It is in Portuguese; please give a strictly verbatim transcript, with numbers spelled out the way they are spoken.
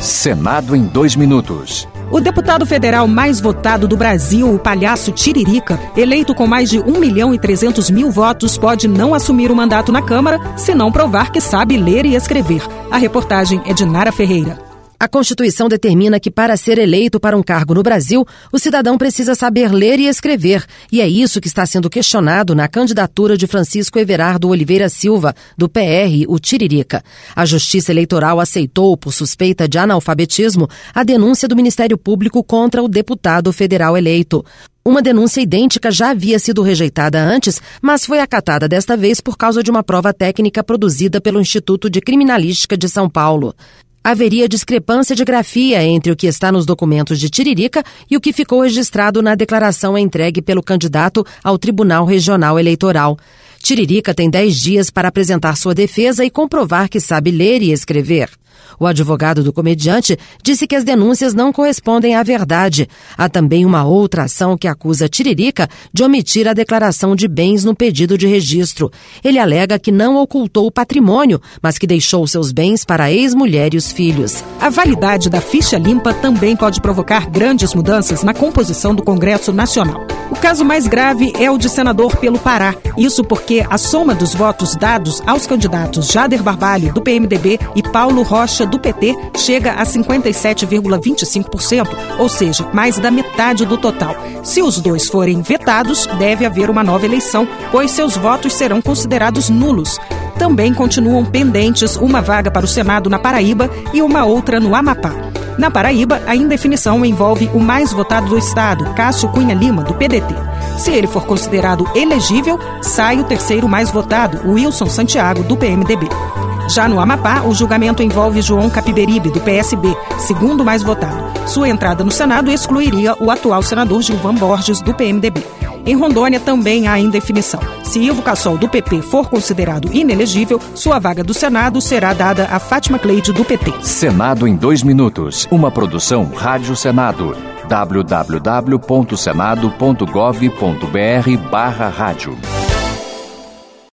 Senado em dois minutos. O deputado federal mais votado do Brasil, o palhaço Tiririca, eleito com mais de um milhão e trezentos mil votos, pode não assumir o mandato na Câmara se não provar que sabe ler e escrever. A reportagem é de Nara Ferreira. A Constituição determina que, para ser eleito para um cargo no Brasil, o cidadão precisa saber ler e escrever. E é isso que está sendo questionado na candidatura de Francisco Everardo Oliveira Silva, do P R, o Tiririca. A Justiça Eleitoral aceitou, por suspeita de analfabetismo, a denúncia do Ministério Público contra o deputado federal eleito. Uma denúncia idêntica já havia sido rejeitada antes, mas foi acatada desta vez por causa de uma prova técnica produzida pelo Instituto de Criminalística de São Paulo. Haveria discrepância de grafia entre o que está nos documentos de Tiririca e o que ficou registrado na declaração entregue pelo candidato ao Tribunal Regional Eleitoral. Tiririca tem dez dias para apresentar sua defesa e comprovar que sabe ler e escrever. O advogado do comediante disse que as denúncias não correspondem à verdade. Há também uma outra ação que acusa Tiririca de omitir a declaração de bens no pedido de registro. Ele alega que não ocultou o patrimônio, mas que deixou seus bens para a ex-mulher e os filhos. A validade da ficha limpa também pode provocar grandes mudanças na composição do Congresso Nacional. O caso mais grave é o de senador pelo Pará. Isso porque a soma dos votos dados aos candidatos Jader Barbalho, do P M D B, e Paulo Rocha, do P T, chega a cinquenta e sete vírgula vinte e cinco por cento, ou seja, mais da metade do total. Se os dois forem vetados, deve haver uma nova eleição, pois seus votos serão considerados nulos. Também continuam pendentes uma vaga para o Senado na Paraíba e uma outra no Amapá. Na Paraíba, a indefinição envolve o mais votado do estado, Cássio Cunha Lima, do P D T. Se ele for considerado elegível, sai o terceiro mais votado, Wilson Santiago, do P M D B. Já no Amapá, o julgamento envolve João Capiberibe, do P S B, segundo mais votado. Sua entrada no Senado excluiria o atual senador Gilvan Borges, do P M D B. Em Rondônia também há indefinição. Se Ivo Cassol, do P P, for considerado inelegível, sua vaga do Senado será dada a Fátima Cleide, do P T. Senado em dois minutos. Uma produção Rádio Senado. w w w ponto senado ponto gov ponto b r barra rádio.